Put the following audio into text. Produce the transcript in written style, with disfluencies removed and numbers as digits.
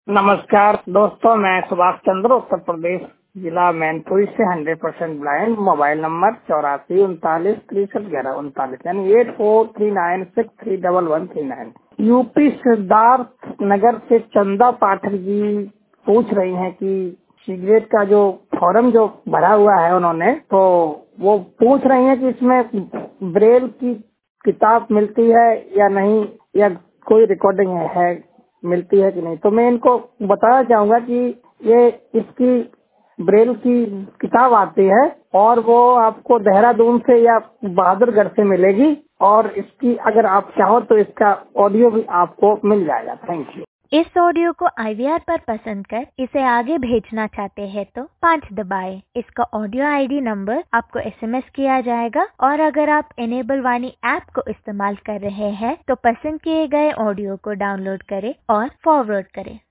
नमस्कार दोस्तों, मैं सुभाष चंद्र, उत्तर प्रदेश, जिला मैनपुरी से 100% ब्लाइंड। मोबाइल नंबर 84 39 63 11 39 यानी 8439631139। यूपी सिद्धार्थ नगर से चंदा पाठक जी पूछ रही हैं कि सिगरेट का जो फॉर्म जो भरा हुआ है उन्होंने, तो वो पूछ रही हैं कि इसमें ब्रेल की किताब मिलती है या नहीं, या कोई रिकॉर्डिंग है मिलती है कि नहीं। तो मैं इनको बताना चाहूंगा कि ये इसकी ब्रेल की किताब आती है और वो आपको देहरादून से या बहादुरगढ़ से मिलेगी, और इसकी अगर आप चाहो तो इसका ऑडियो भी आपको मिल जाएगा। Thank you. इस ऑडियो को IVR पर पसंद कर इसे आगे भेजना चाहते हैं तो 5 दबाएं। इसका ऑडियो ID नंबर आपको SMS किया जाएगा, और अगर आप इनेबल वाणी ऐप को इस्तेमाल कर रहे हैं तो पसंद किए गए ऑडियो को डाउनलोड करें और फॉरवर्ड करें।